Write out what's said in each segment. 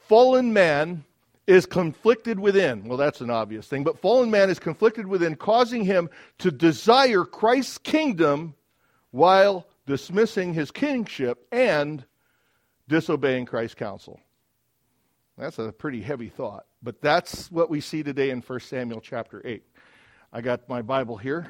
fallen man is conflicted within. Well, that's an obvious thing, but fallen man is conflicted within, causing him to desire Christ's kingdom while dismissing his kingship and disobeying Christ's counsel. That's a pretty heavy thought, but that's what we see today in 1 Samuel chapter 8. I got my Bible here,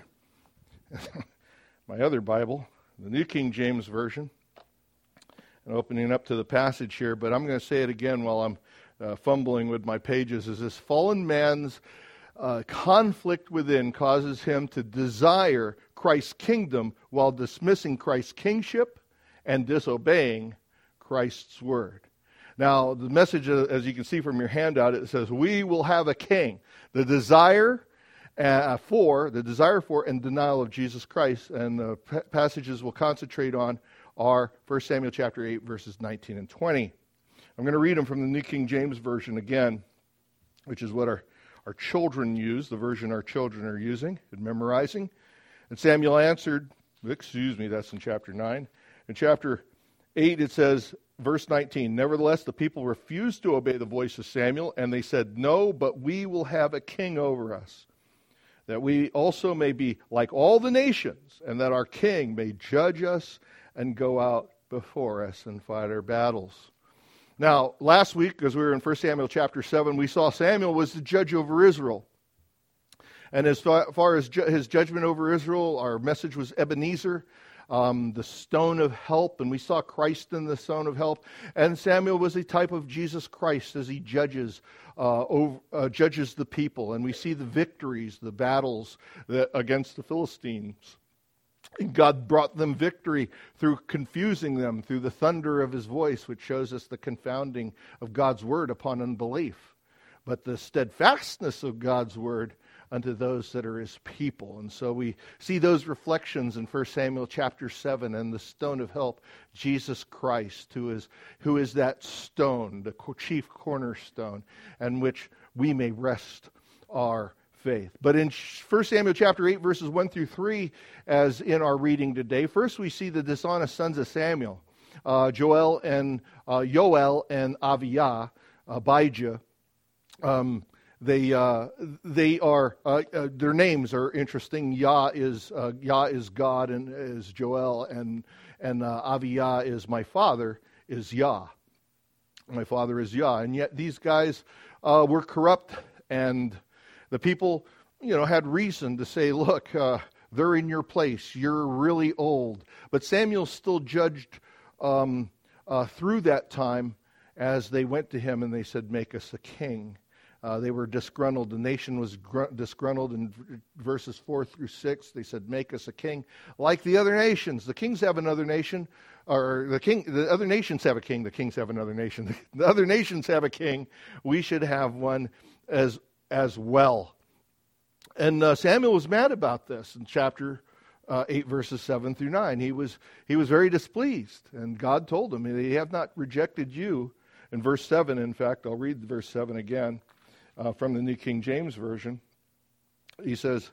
my other Bible, the New King James Version, and opening up to the passage here, but I'm going to say it again while I'm fumbling with my pages. Is this fallen man's conflict within causes him to desire Christ's kingdom while dismissing Christ's kingship and disobeying Christ's word. Now, the message, as you can see from your handout, it says, we will have a king. The desire for and denial of Jesus Christ, and the passages we'll concentrate on are 1 Samuel chapter 8, verses 19 and 20. I'm going to read them from the New King James Version again, which is what our children use, the version our children are using and memorizing. And Samuel answered, that's in chapter 9. In chapter 8 it says, verse 19, nevertheless the people refused to obey the voice of Samuel, and they said, no, but we will have a king over us, that we also may be like all the nations, and that our king may judge us and go out before us and fight our battles. Now, last week, as we were in 1 Samuel chapter 7, we saw Samuel was the judge over Israel. And as far as his judgment over Israel, our message was Ebenezer, the stone of help, and we saw Christ in the stone of help. And Samuel was a type of Jesus Christ as he judges the people. And we see the victories, the battles against the Philistines. And God brought them victory through confusing them, through the thunder of his voice, which shows us the confounding of God's word upon unbelief, but the steadfastness of God's word unto those that are his people. And so we see those reflections in 1 Samuel chapter 7, and the stone of help, Jesus Christ, who is that stone, the chief cornerstone, and which we may rest our faith. But in 1 Samuel chapter 8, verses 1 through 3, as in our reading today, first we see the dishonest sons of Samuel, Yoel and Abijah. They are their names are interesting. Yah is God, and is Joel, and Abijah is my father, is Yah. My father is Yah, and yet these guys were corrupt, and the people, had reason to say, look, they're in your place. You're really old. But Samuel still judged through that time as they went to him and they said, make us a king. They were disgruntled. The nation was disgruntled in verses 4 through 6. They said, make us a king like the other nations. The kings have another nation, or the other nations have a king. The kings have another nation. The other nations have a king. We should have one as well. And Samuel was mad about this in chapter 8, verses 7 through 9. He was very displeased, and God told him, they have not rejected you. In verse 7, in fact, I'll read verse 7 again from the New King James Version. He says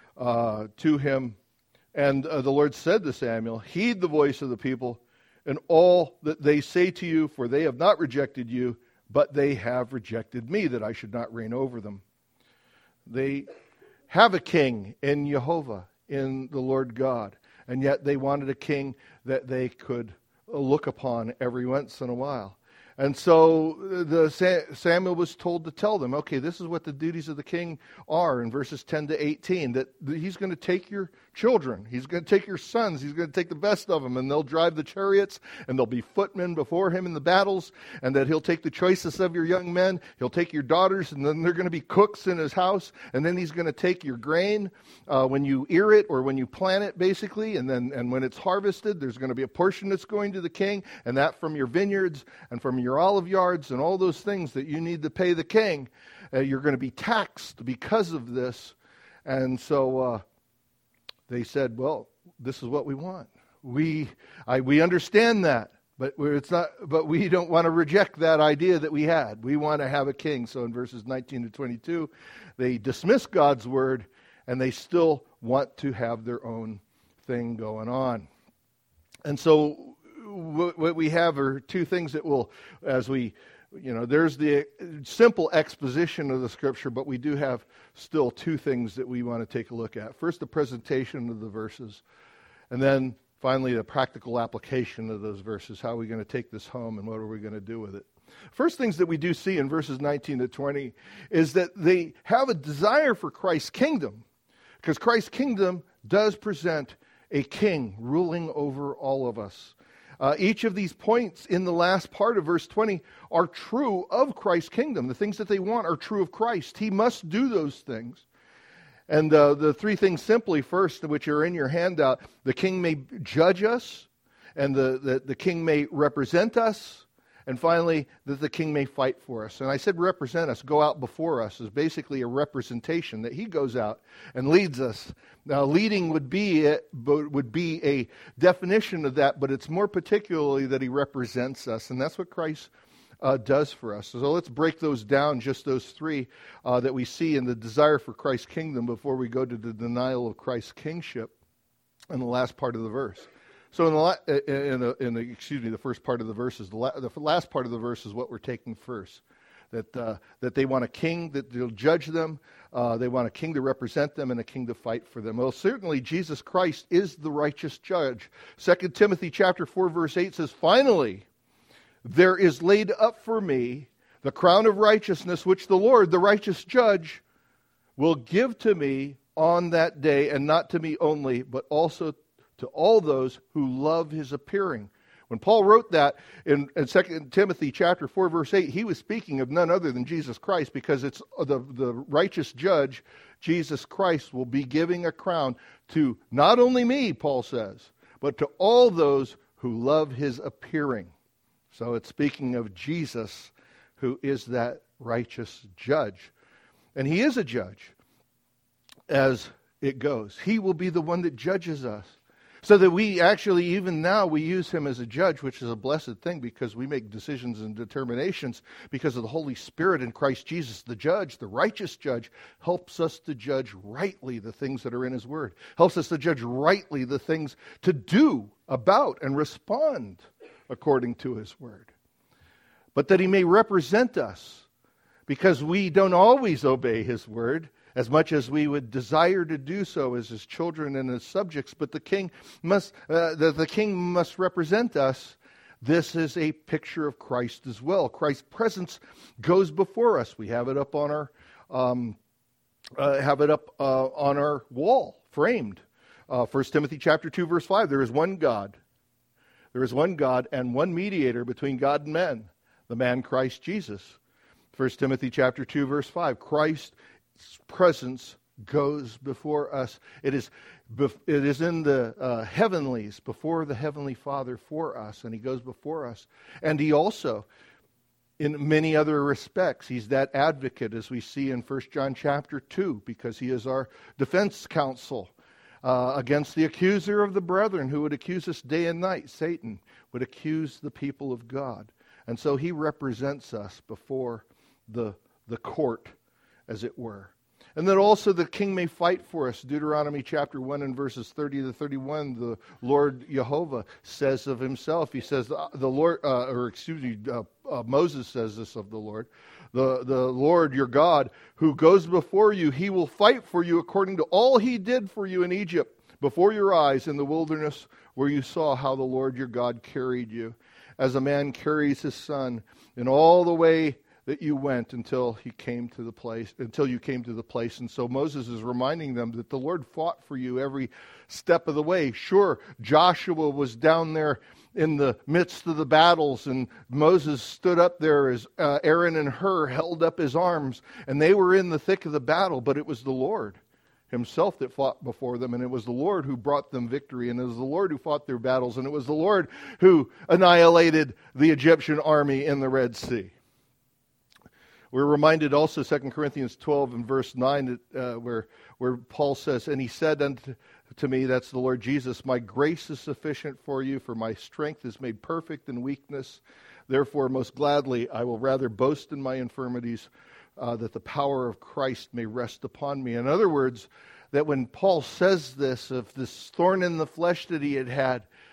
to him, and the Lord said to Samuel, heed the voice of the people and all that they say to you, for they have not rejected you, but they have rejected me, that I should not reign over them. They have a king in Jehovah, in the Lord God, and yet they wanted a king that they could look upon every once in a while. And so Samuel was told to tell them, okay, this is what the duties of the king are in verses 10 to 18, that he's going to take your children, he's going to take your sons, he's going to take the best of them, and they'll drive the chariots, and there'll be footmen before him in the battles, and that he'll take the choicest of your young men, he'll take your daughters, and then they're going to be cooks in his house, and then he's going to take your grain when you ear it, or when you plant it, basically, and when it's harvested, there's going to be a portion that's going to the king, and that from your vineyards, and from your olive yards, and all those things that you need to pay the king, you're going to be taxed because of this. And so they said, well, this is what we want. We understand that, but we don't want to reject that idea that we had. We want to have a king. So in verses 19 to 22, they dismiss God's word, and they still want to have their own thing going on. And so what we have are two things that will, as we there's the simple exposition of the Scripture, but we do have still two things that we want to take a look at. First, the presentation of the verses, and then finally the practical application of those verses. How are we going to take this home, and what are we going to do with it? First things that we do see in verses 19 to 20 is that they have a desire for Christ's kingdom, because Christ's kingdom does present a king ruling over all of us. Each of these points in the last part of verse 20 are true of Christ's kingdom. The things that they want are true of Christ. He must do those things. And the three things simply, first, which are in your handout, the king may judge us, and the king may represent us, and finally, that the king may fight for us. And I said represent us, go out before us, is basically a representation, that he goes out and leads us. Now, leading would be a definition of that, but it's more particularly that he represents us, and that's what Christ does for us. So let's break those down, just those three that we see in the desire for Christ's kingdom, before we go to the denial of Christ's kingship in the last part of the verse. So the first part of the verse is the last part of the verse is what we're taking first. That they want a king that will judge them, they want a king to represent them, and a king to fight for them. Well, certainly Jesus Christ is the righteous judge. 2 Timothy chapter 4 verse 8 says, "Finally, there is laid up for me the crown of righteousness, which the Lord, the righteous judge, will give to me on that day, and not to me only, but also to all those who love his appearing." When Paul wrote that in 2 Timothy chapter 4, verse 8, he was speaking of none other than Jesus Christ, because it's the righteous judge, Jesus Christ, will be giving a crown to not only me, Paul says, but to all those who love his appearing. So it's speaking of Jesus, who is that righteous judge. And he is a judge, as it goes. He will be the one that judges us. So that we actually, even now, we use him as a judge, which is a blessed thing, because we make decisions and determinations because of the Holy Spirit in Christ Jesus. The judge, the righteous judge, helps us to judge rightly the things that are in his word. Helps us to judge rightly the things to do about and respond according to his word. But that he may represent us, because we don't always obey his word, as much as we would desire to do so as his children and his subjects, but the king must represent us. This is a picture of Christ as well. Christ's presence goes before us. We have it up on our wall, framed. 1 Timothy chapter 2, verse 5. There is one God. There is one God and one mediator between God and men, the man Christ Jesus. 1 Timothy chapter 2, verse 5. Christ's presence goes before us. It is in the heavenlies, before the Heavenly Father for us, and he goes before us. And he also, in many other respects, he's that advocate, as we see in 1 John chapter 2, because he is our defense counsel against the accuser of the brethren, who would accuse us day and night. Satan would accuse the people of God. And so he represents us before the court, as it were. And that also the king may fight for us. Deuteronomy chapter 1 and verses 30 to 31, the Lord Jehovah says of himself, he says, Moses says this of the Lord, the Lord your God, who goes before you, he will fight for you according to all he did for you in Egypt, before your eyes in the wilderness, where you saw how the Lord your God carried you, as a man carries his son, in all the way that you went until you came to the place. And so Moses is reminding them that the Lord fought for you every step of the way. Sure, Joshua was down there in the midst of the battles, and Moses stood up there as Aaron and Hur held up his arms, and they were in the thick of the battle, but it was the Lord himself that fought before them, and it was the Lord who brought them victory, and it was the Lord who fought their battles, and it was the Lord who annihilated the Egyptian army in the Red Sea. We're reminded also, 2 Corinthians 12 and verse 9, where Paul says, "And he said unto me," that's the Lord Jesus, "My grace is sufficient for you, for my strength is made perfect in weakness. Therefore, most gladly, I will rather boast in my infirmities, that the power of Christ may rest upon me." In other words, that when Paul says this, of this thorn in the flesh that he had,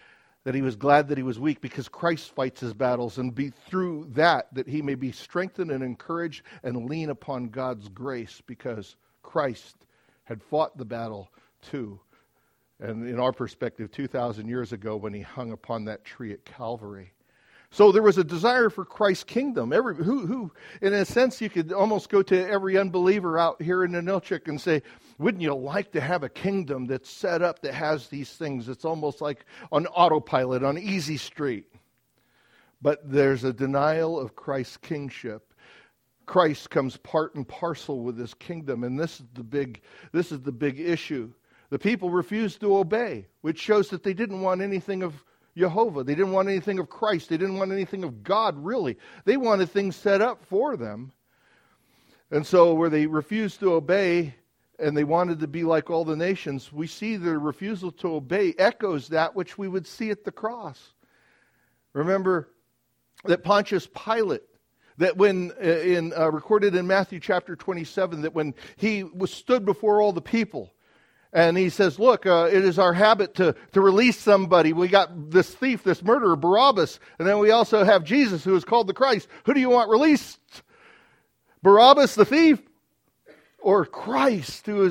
that he was glad that he was weak, because Christ fights his battles, and be through that he may be strengthened and encouraged and lean upon God's grace, because Christ had fought the battle too. And in our perspective, 2,000 years ago when he hung upon that tree at Calvary. So there was a desire for Christ's kingdom. Who, in a sense, you could almost go to every unbeliever out here in Ninilchik and say, wouldn't you like to have a kingdom that's set up that has these things? It's almost like on autopilot, on easy street. But there's a denial of Christ's kingship. Christ comes part and parcel with his kingdom, and this is the big issue. The people refused to obey, which shows that they didn't want anything of Jehovah. They didn't want anything of Christ. They didn't want anything of God, really. They wanted things set up for them. And so where they refused to obey and they wanted to be like all the nations, we see their refusal to obey echoes that which we would see at the cross. Remember that Pontius Pilate, that when recorded in Matthew chapter 27, that when he stood before all the people, and he says, look, it is our habit to release somebody. We got this thief, this murderer, Barabbas. And then we also have Jesus, who is called the Christ. Who do you want released? Barabbas, the thief? Or Christ, or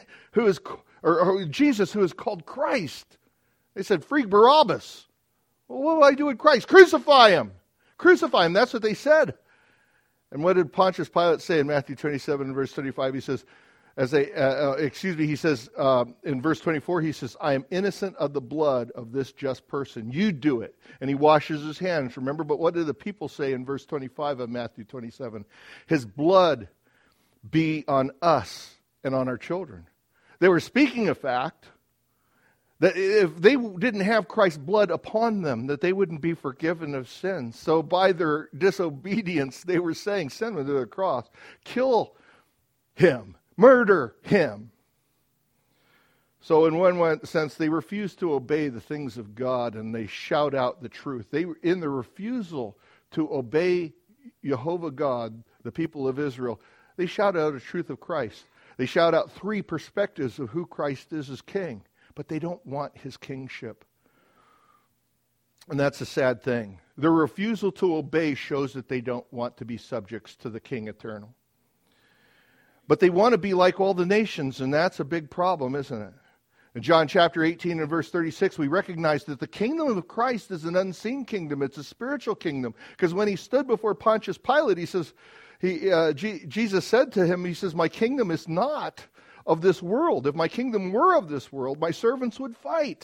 Jesus, who is called Christ? They said, free Barabbas. Well, what do I do with Christ? Crucify him. Crucify him. That's what they said. And what did Pontius Pilate say in Matthew 27 verse 35? He says, he says in verse 24, he says, I am innocent of the blood of this just person. You do it. And he washes his hands, remember? But what did the people say in verse 25 of Matthew 27? His blood be on us and on our children. They were speaking a fact that if they didn't have Christ's blood upon them, that they wouldn't be forgiven of sins. So by their disobedience, they were saying, send him to the cross. Kill him. Murder him. So in one sense, they refuse to obey the things of God, and they shout out the truth. They, in the refusal to obey Jehovah God, the people of Israel, they shout out the truth of Christ. They shout out three perspectives of who Christ is as king, but they don't want his kingship. And that's a sad thing. Their refusal to obey shows that they don't want to be subjects to the King eternal. But they want to be like all the nations, and that's a big problem, isn't it? In John chapter 18 and verse 36, we recognize that the kingdom of Christ is an unseen kingdom. It's a spiritual kingdom. Because when he stood before Pontius Pilate, he says, Jesus said to him, he says, my kingdom is not of this world. If my kingdom were of this world, my servants would fight.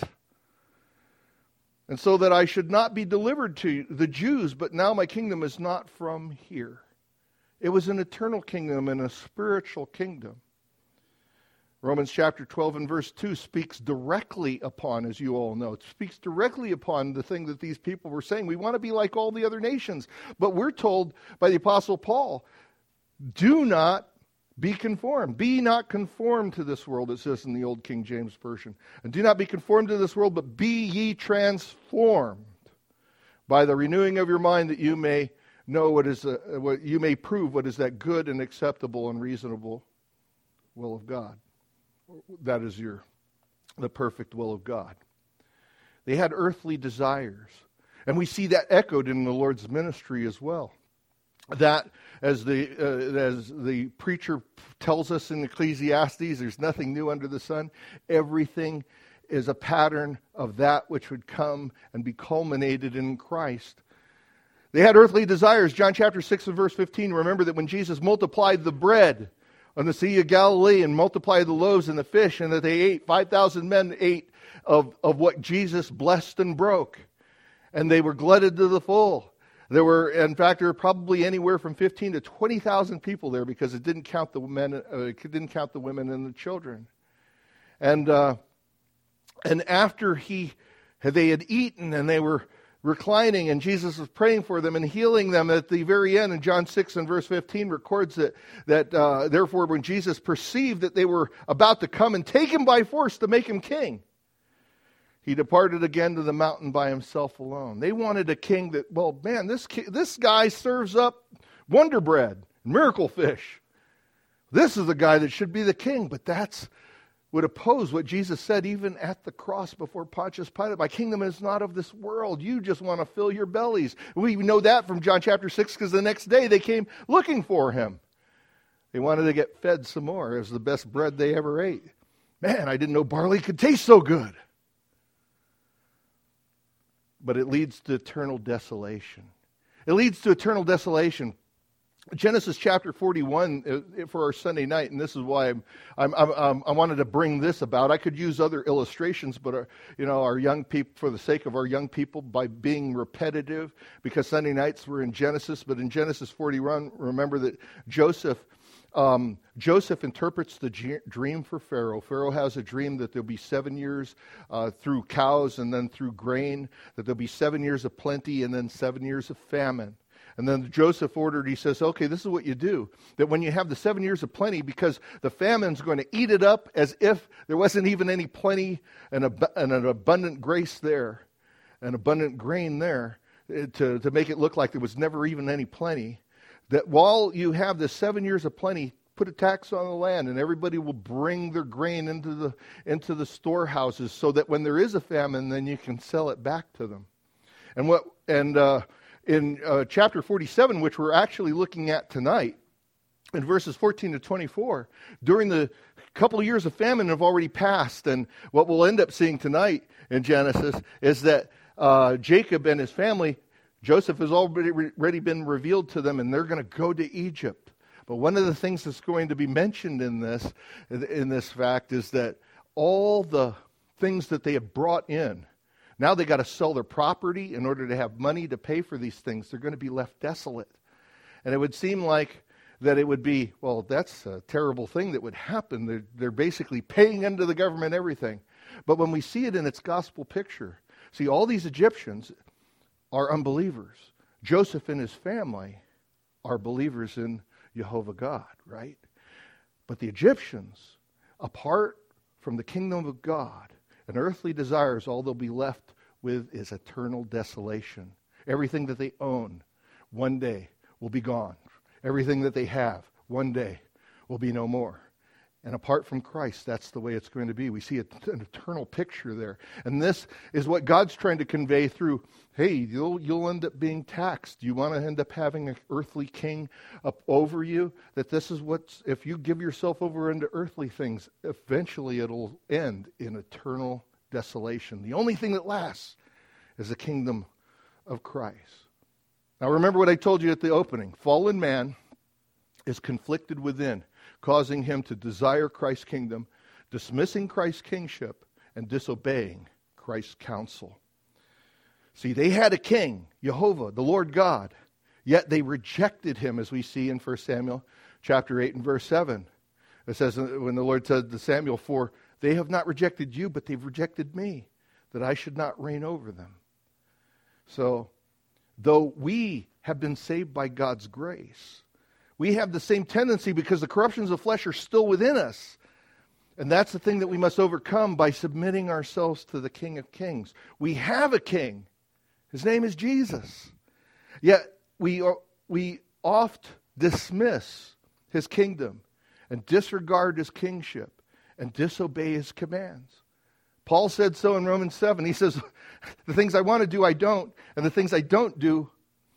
And so that I should not be delivered to the Jews, but now my kingdom is not from here. It was an eternal kingdom and a spiritual kingdom. Romans chapter 12 and verse 2 speaks directly upon, as you all know, it speaks directly upon the thing that these people were saying. We want to be like all the other nations. But we're told by the Apostle Paul, do not be conformed. Be not conformed to this world, it says in the old King James Version. And do not be conformed to this world, but be ye transformed by the renewing of your mind, that you may know what you may prove what is that good and acceptable and reasonable will of God. That is the perfect will of God. They had earthly desires. And we see that echoed in the Lord's ministry as well. That, as the preacher tells us in Ecclesiastes, there's nothing new under the sun. Everything is a pattern of that which would come and be culminated in Christ. They had earthly desires. John chapter 6 and verse 15, remember that when Jesus multiplied the bread on the Sea of Galilee and multiplied the loaves and the fish, and that they ate, 5,000 men ate of what Jesus blessed and broke. And they were glutted to the full. There were probably anywhere from 15 to 20,000 people there, because it didn't count the men, it didn't count the women and the children. And after they had eaten and they were reclining, and Jesus was praying for them and healing them at the very end. And John 6 and verse 15 records that therefore when Jesus perceived that they were about to come and take him by force to make him king, he departed again to the mountain by himself alone. They wanted a king that, well, man, this guy serves up Wonder Bread, miracle fish. This is the guy that should be the king. But that's would oppose what Jesus said even at the cross before Pontius Pilate. My kingdom is not of this world. You just want to fill your bellies. We know that from John chapter 6 because the next day they came looking for him. They wanted to get fed some more. It was the best bread they ever ate. Man, I didn't know barley could taste so good. But it leads to eternal desolation. It leads to eternal desolation. Genesis chapter 41 for our Sunday night, and this is why I wanted to bring this about. I could use other illustrations, but our young people, for the sake of our young people, by being repetitive, because Sunday nights were in Genesis, but in Genesis 41, remember that Joseph interprets the dream for Pharaoh. Pharaoh has a dream that there'll be 7 years through cows and then through grain, that there'll be 7 years of plenty and then 7 years of famine. And then Joseph ordered, he says, okay, this is what you do. That when you have the 7 years of plenty, because the famine's going to eat it up as if there wasn't even any plenty and an abundant grace there, an abundant grain there, to make it look like there was never even any plenty. That while you have the 7 years of plenty, put a tax on the land, and everybody will bring their grain into the storehouses, so that when there is a famine, then you can sell it back to them. In chapter 47, which we're actually looking at tonight, in verses 14 to 24, during the couple of years of famine have already passed, and what we'll end up seeing tonight in Genesis is that Jacob and his family, Joseph has already been revealed to them, and they're going to go to Egypt. But one of the things that's going to be mentioned in this fact is that all the things that they have brought in, now they got to sell their property in order to have money to pay for these things. They're going to be left desolate. And it would seem like that it would be, well, that's a terrible thing that would happen. They're basically paying into the government everything. But when we see it in its gospel picture, see, all these Egyptians are unbelievers. Joseph and his family are believers in Jehovah God, right? But the Egyptians, apart from the kingdom of God and earthly desires, all they'll be left with is eternal desolation. Everything that they own one day will be gone. Everything that they have one day will be no more. And apart from Christ, that's the way it's going to be. We see an eternal picture there. And this is what God's trying to convey through, hey, you'll end up being taxed. You want to end up having an earthly king up over you? That this is if you give yourself over into earthly things, eventually it'll end in eternal desolation. The only thing that lasts is the kingdom of Christ. Now remember what I told you at the opening. Fallen man is conflicted within, causing him to desire Christ's kingdom, dismissing Christ's kingship, and disobeying Christ's counsel. See, they had a king, Jehovah, the Lord God, yet they rejected him, as we see in 1 Samuel chapter 8 and verse 7. It says, when the Lord said to Samuel, "For they have not rejected you, but they've rejected me, that I should not reign over them." So, though we have been saved by God's grace, we have the same tendency because the corruptions of flesh are still within us. And that's the thing that we must overcome by submitting ourselves to the King of Kings. We have a king. His name is Jesus. Yet we oft dismiss his kingdom and disregard his kingship and disobey his commands. Paul said so in Romans 7. He says, the things I want to do, I don't. And the things I don't do,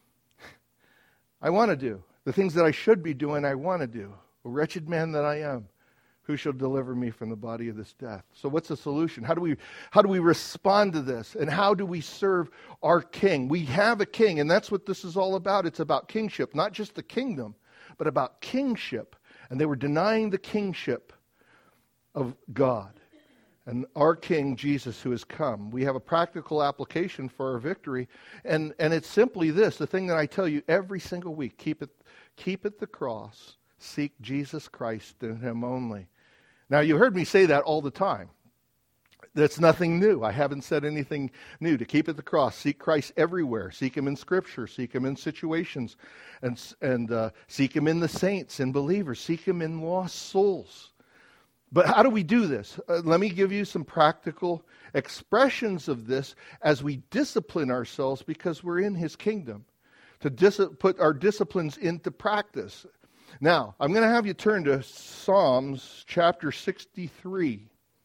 I want to do. The things that I should be doing, I want to do. O wretched man that I am, who shall deliver me from the body of this death? So what's the solution? How do we respond to this? And how do we serve our king? We have a king, and that's what this is all about. It's about kingship, not just the kingdom, but about kingship. And they were denying the kingship of God. And our King, Jesus, who has come. We have a practical application for our victory. And it's simply this, the thing that I tell you every single week, keep at the cross, seek Jesus Christ and him only. Now, you heard me say that all the time. That's nothing new. I haven't said anything new. To keep at the cross, seek Christ everywhere. Seek him in Scripture. Seek him in situations. And seek him in the saints and believers. Seek him in lost souls. But how do we do this? Let me give you some practical expressions of this as we discipline ourselves because we're in his kingdom, to put our disciplines into practice. Now, I'm going to have you turn to Psalms chapter 63.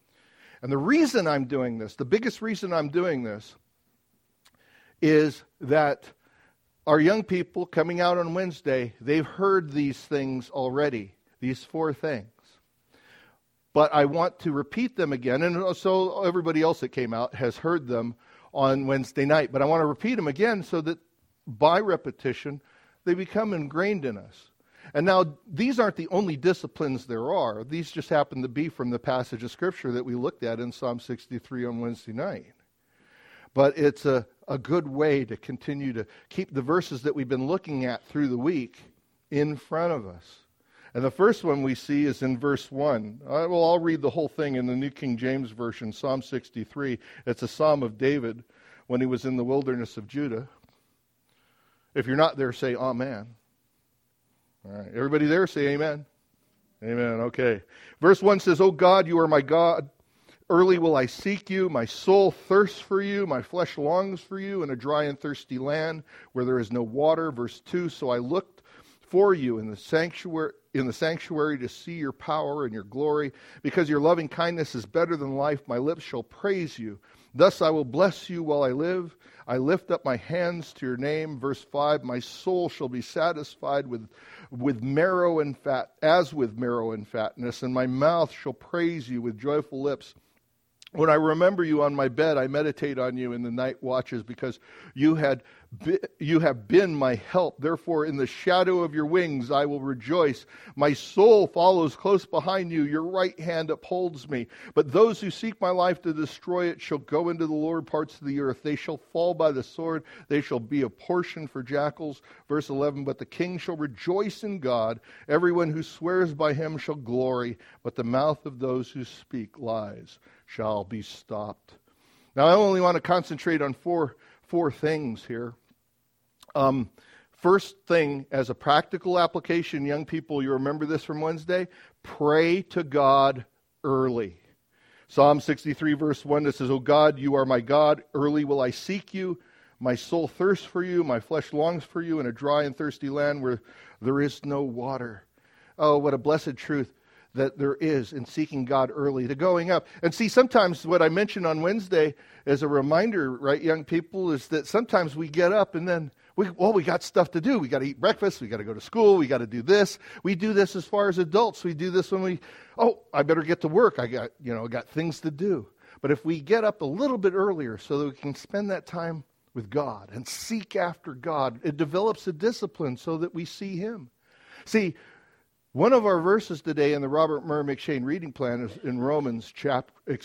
And the reason I'm doing this, the biggest reason I'm doing this, is that our young people coming out on Wednesday, they've heard these things already, these 4 things. But I want to repeat them again, and so everybody else that came out has heard them on Wednesday night. But I want to repeat them again so that by repetition, they become ingrained in us. And now, these aren't the only disciplines there are. These just happen to be from the passage of Scripture that we looked at in Psalm 63 on Wednesday night. But it's a good way to continue to keep the verses that we've been looking at through the week in front of us. And the first one we see is in verse 1. I'll read the whole thing in the New King James Version, Psalm 63. It's a psalm of David when he was in the wilderness of Judah. If you're not there, say amen. All right, everybody there, say amen. Amen, okay. Verse 1 says, O God, you are my God. Early will I seek you. My soul thirsts for you. My flesh longs for you in a dry and thirsty land where there is no water. Verse 2, so I looked for you in the sanctuary to see your power and your glory. Because your loving kindness is better than life, my lips shall praise you. Thus I will bless you while I live. I lift up my hands to your name. Verse 5, my soul shall be satisfied with marrow and fat, as with marrow and fatness, and my mouth shall praise you with joyful lips. When I remember you on my bed, I meditate on you in the night watches, because you have been my help. Therefore, in the shadow of your wings, I will rejoice. My soul follows close behind you. Your right hand upholds me. But those who seek my life to destroy it shall go into the lower parts of the earth. They shall fall by the sword. They shall be a portion for jackals. Verse 11, but the king shall rejoice in God. Everyone who swears by him shall glory. But the mouth of those who speak lies shall be stopped. Now, I only want to concentrate on four things here. First thing, as a practical application, young people, you remember this from Wednesday? Pray to God early. Psalm 63, verse 1, it says, O God, you are my God. Early will I seek you. My soul thirsts for you. My flesh longs for you in a dry and thirsty land where there is no water. Oh, what a blessed truth that there is in seeking God early, to going up. And see, sometimes what I mentioned on Wednesday as a reminder, right, young people, is that sometimes we get up and then we got stuff to do. We got to eat breakfast. We got to go to school. We got to do this. We do this as far as adults. We do this when I better get to work. I got things to do. But if we get up a little bit earlier so that we can spend that time with God and seek after God, it develops a discipline so that we see Him. See, one of our verses today in the Robert Murray McShane reading plan is in Romans chapter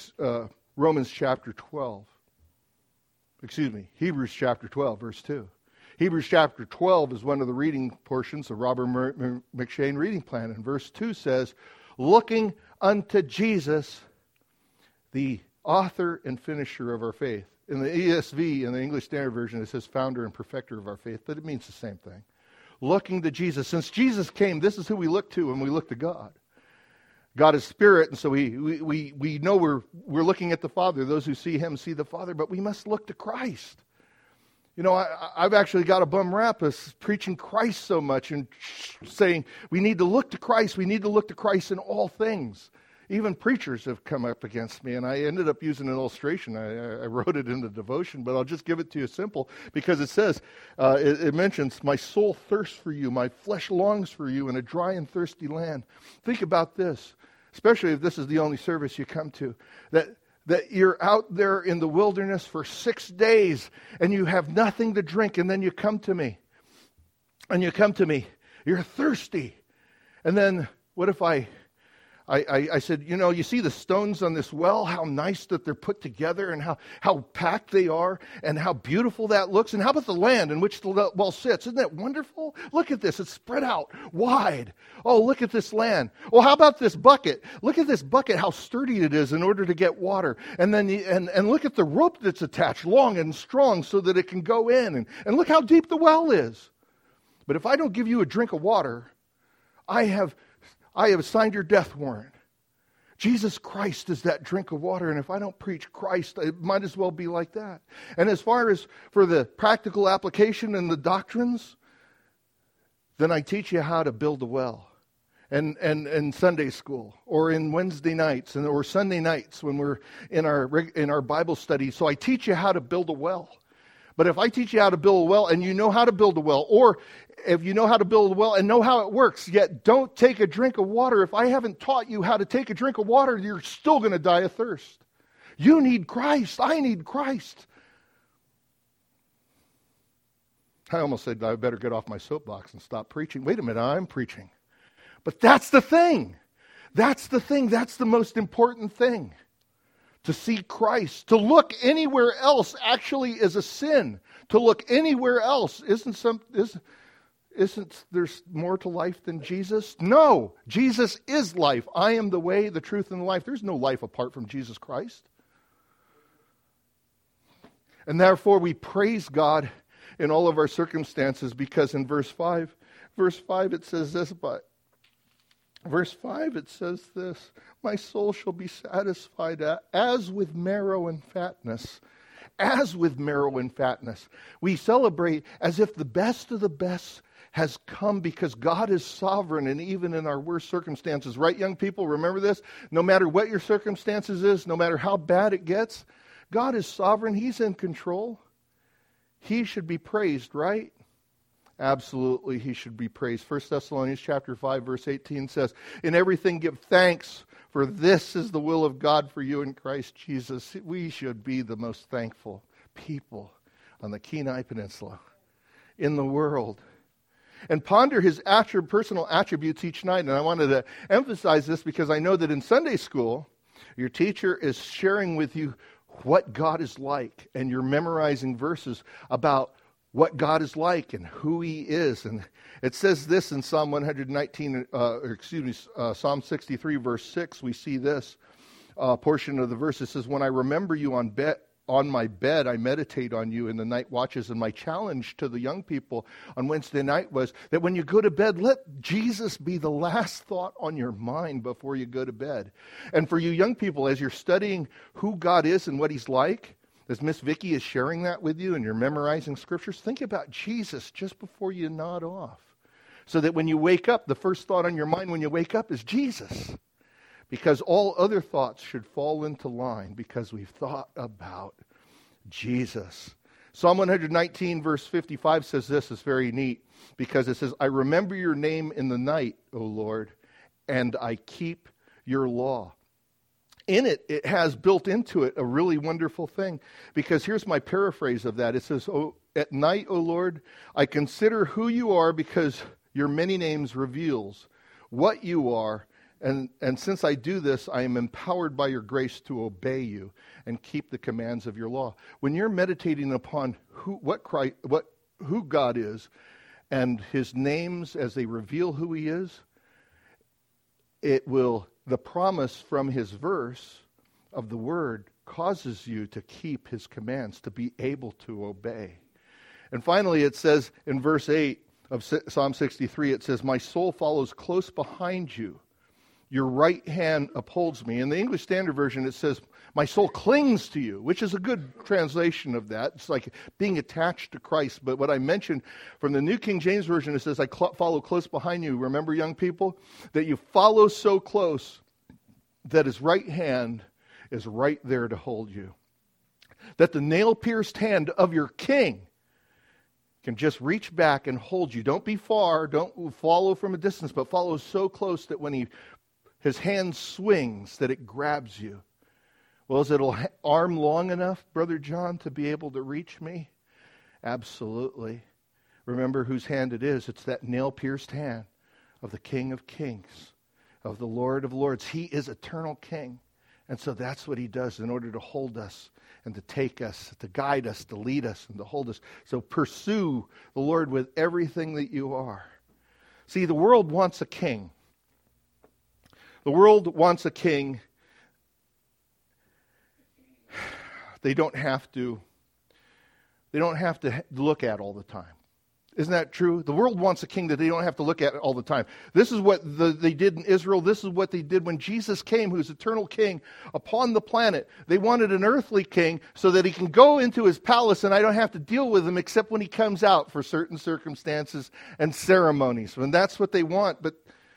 12. Hebrews chapter 12, verse 2. Hebrews chapter 12 is one of the reading portions of Robert Murray McShane reading plan. And verse 2 says, looking unto Jesus, the author and finisher of our faith. In the ESV, in the English Standard Version, it says founder and perfecter of our faith, but it means the same thing. Looking to Jesus. Since Jesus came, this is who we look to when we look to God. God is spirit, and so we know we're looking at the Father. Those who see Him see the Father, but we must look to Christ. You know, I've actually got a bum rap as preaching Christ so much and saying we need to look to Christ. We need to look to Christ in all things. Even preachers have come up against me, and I ended up using an illustration. I wrote it in the devotion, but I'll just give it to you simple, because it says, it mentions, my soul thirsts for you, my flesh longs for you in a dry and thirsty land. Think about this, especially if this is the only service you come to, that you're out there in the wilderness for 6 days, and you have nothing to drink, and then you come to me, you're thirsty, and then what if I said, you see the stones on this well, how nice that they're put together and how packed they are and how beautiful that looks. And how about the land in which the well sits? Isn't that wonderful? Look at this. It's spread out wide. Oh, look at this land. Well, how about this bucket? Look at this bucket, how sturdy it is in order to get water. And then and look at the rope that's attached, long and strong, so that it can go in. And look how deep the well is. But if I don't give you a drink of water, I have signed your death warrant. Jesus Christ is that drink of water, and if I don't preach Christ, it might as well be like that. And as far as for the practical application and the doctrines, then I teach you how to build a well. and Sunday school, or in Wednesday nights, or Sunday nights when we're in our Bible study. So I teach you how to build a well. But if I teach you how to build a well and you know how to build a well, or if you know how to build a well and know how it works, yet don't take a drink of water, if I haven't taught you how to take a drink of water, you're still going to die of thirst. You need Christ. I need Christ. I almost said I better get off my soapbox and stop preaching. Wait a minute, I'm preaching. But that's the thing. That's the thing. That's the most important thing. To see Christ. To look anywhere else actually is a sin. To look anywhere else isn't there's more to life than Jesus? No. Jesus is life. I am the way, the truth, and the life. There's no life apart from Jesus Christ. And therefore we praise God in all of our circumstances, because in verse 5 it says this, verse 5 it says this, my soul shall be satisfied as with marrow and fatness. As with marrow and fatness. We celebrate as if the best of the best has come, because God is sovereign, and even in our worst circumstances. Right, young people? Remember this? No matter what your circumstances is, no matter how bad it gets, God is sovereign. He's in control. He should be praised, right? Absolutely, he should be praised. 1 Thessalonians chapter 5, verse 18 says, in everything give thanks, for this is the will of God for you in Christ Jesus. We should be the most thankful people on the Kenai Peninsula, in the world. And ponder his personal attributes each night. And I wanted to emphasize this because I know that in Sunday school, your teacher is sharing with you what God is like, and you're memorizing verses about what God is like and who he is. And it says this in Psalm 63, verse 6. We see this portion of the verse. It says, when I remember you on my bed, I meditate on you in the night watches. And my challenge to the young people on Wednesday night was that when you go to bed, let Jesus be the last thought on your mind before you go to bed. And for you young people, as you're studying who God is and what he's like, as Miss Vicki is sharing that with you and you're memorizing scriptures, think about Jesus just before you nod off. So that when you wake up, the first thought on your mind when you wake up is Jesus. Because all other thoughts should fall into line because we've thought about Jesus. Psalm 119 verse 55 says this. It's very neat because it says, I remember your name in the night, O Lord, and I keep your law. In it, it has built into it a really wonderful thing, because here's my paraphrase of that. It says, oh, at night, O Lord, I consider who you are, because your many names reveals what you are. And since I do this, I am empowered by your grace to obey you and keep the commands of your law. When you're meditating upon who God is and his names as they reveal who he is, the promise from his verse of the word causes you to keep his commands, to be able to obey. And finally, it says in verse 8 of Psalm 63, it says, my soul follows close behind you. Your right hand upholds me. In the English Standard Version, it says, my soul clings to you, which is a good translation of that. It's like being attached to Christ. But what I mentioned from the New King James Version, it says, I follow close behind you. Remember, young people, that you follow so close that his right hand is right there to hold you. That the nail-pierced hand of your king can just reach back and hold you. Don't be far. Don't follow from a distance, but follow so close that when his hand swings, that it grabs you. Well, is it an arm long enough, Brother John, to be able to reach me? Absolutely. Remember whose hand it is. It's that nail-pierced hand of the King of Kings, of the Lord of Lords. He is eternal King. And so that's what he does in order to hold us and to take us, to guide us, to lead us, and to hold us. So pursue the Lord with everything that you are. See, the world wants a king. The world wants a king they don't have to look at all the time. Isn't that true? The world wants a king that they don't have to look at all the time. This is what they did in Israel. This is what they did when Jesus came, who's eternal king upon the planet. They wanted an earthly king so that he can go into his palace and I don't have to deal with him except when he comes out for certain circumstances and ceremonies. And that's what they want. But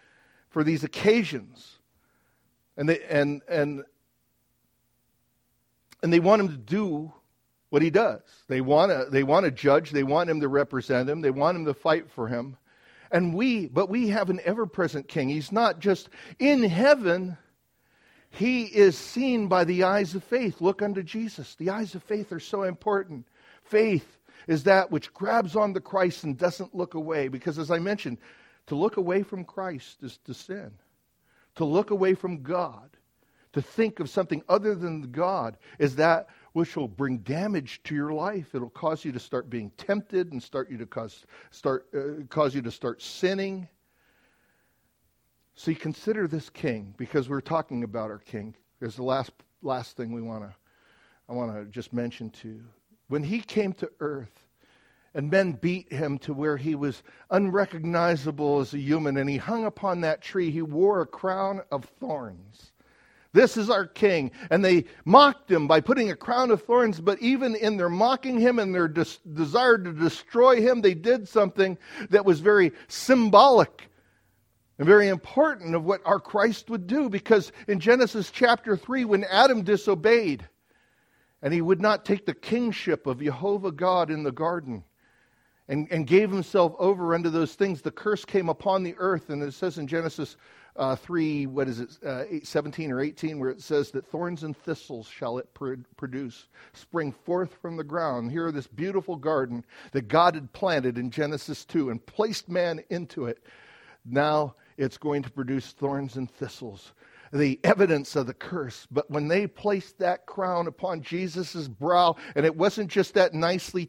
for these occasions. And they want him to do what he does. They want to judge. They want him to represent him. They want him to fight for him. But we have an ever-present king. He's not just in heaven. He is seen by the eyes of faith. Look unto Jesus. The eyes of faith are so important. Faith is that which grabs onto Christ and doesn't look away. Because as I mentioned, to look away from Christ is to sin. To look away from God, to think of something other than God, is that which will bring damage to your life. It'll cause you to start being tempted and cause you to start sinning. So you consider this king, because we're talking about our king. There's the last thing I want to just mention to you. When he came to earth, and men beat him to where he was unrecognizable as a human, and he hung upon that tree. He wore a crown of thorns. This is our king. And they mocked him by putting a crown of thorns, but even in their mocking him and their desire to destroy him, they did something that was very symbolic and very important of what our Christ would do. Because in Genesis chapter 3, when Adam disobeyed, and he would not take the kingship of Jehovah God in the garden, and gave himself over unto those things, the curse came upon the earth. And it says in Genesis 3, 17 or 18, where it says that thorns and thistles shall it produce, spring forth from the ground. Here, this beautiful garden that God had planted in Genesis 2 and placed man into it. Now it's going to produce thorns and thistles, the evidence of the curse. But when they placed that crown upon Jesus' brow, and it wasn't just that nicely,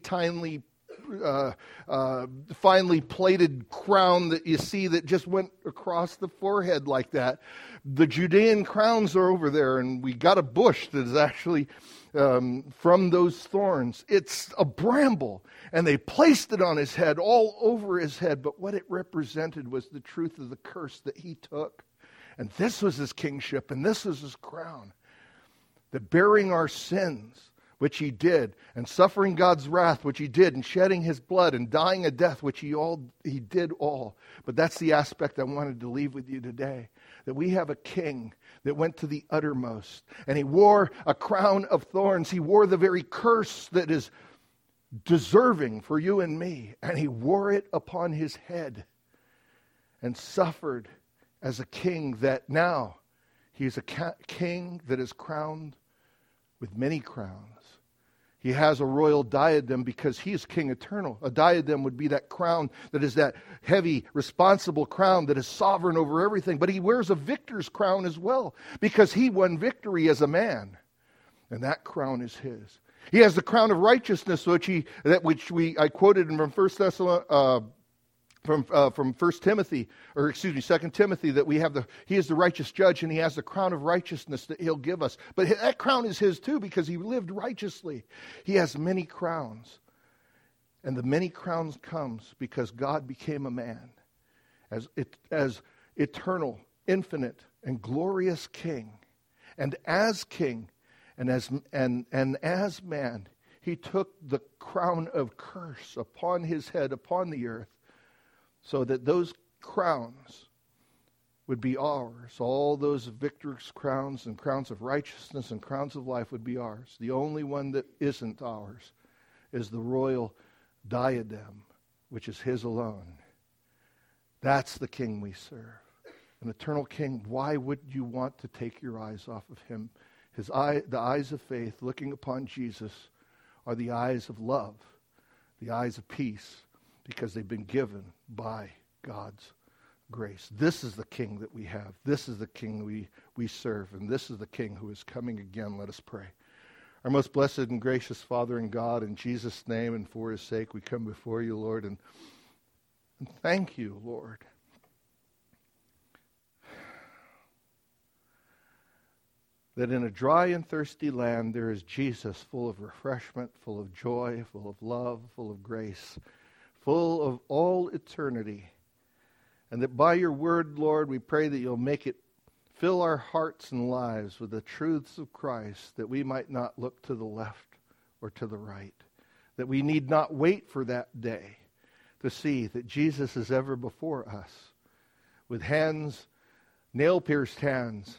finely plated crown that you see that just went across the forehead like that. The Judean crowns are over there, and we got a bush that is actually from those thorns. It's a bramble, and they placed it on his head, all over his head. But what it represented was the truth of the curse that he took. And this was his kingship, and this was his crown. That bearing our sins, which he did, and suffering God's wrath, which he did, and shedding his blood, and dying a death, which he did all. But that's the aspect I wanted to leave with you today. That we have a king that went to the uttermost, and he wore a crown of thorns. He wore the very curse that is deserving for you and me, and he wore it upon his head, and suffered as a king, that now he's a king that is crowned with many crowns. He has a royal diadem because he is king eternal. A diadem would be that crown that is that heavy, responsible crown that is sovereign over everything. But he wears a victor's crown as well because he won victory as a man. And that crown is his. He has the crown of righteousness, I quoted from 1 Thessalonians. From 2 Timothy, that he is the righteous judge, and he has the crown of righteousness that he'll give us. But that crown is his too, because he lived righteously. He has many crowns. And the many crowns comes because God became a man as eternal, infinite, and glorious king. And as king and as man, he took the crown of curse upon his head, upon the earth, so that those crowns would be ours. All those victor's crowns and crowns of righteousness and crowns of life would be ours. The only one that isn't ours is the royal diadem, which is his alone. That's the king we serve. An eternal king. Why would you want to take your eyes off of him? The eyes of faith looking upon Jesus are the eyes of love, the eyes of peace, because they've been given by God's grace. This is the king that we have. This is the king we serve. And this is the king who is coming again. Let us pray. Our most blessed and gracious Father in God, in Jesus' name and for his sake, we come before you, Lord, and thank you, Lord. That in a dry and thirsty land there is Jesus, full of refreshment, full of joy, full of love, full of grace, full of all eternity. And that by your word, Lord, we pray that you'll make it fill our hearts and lives with the truths of Christ, that we might not look to the left or to the right, that we need not wait for that day to see that Jesus is ever before us, with hands nail-pierced hands,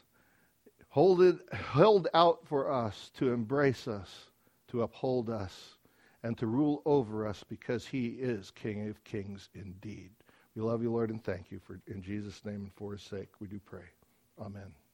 held out for us to embrace us, to uphold us, and to rule over us because he is King of Kings indeed. We love you, Lord, and thank you for in Jesus' name and for his sake we do pray. Amen.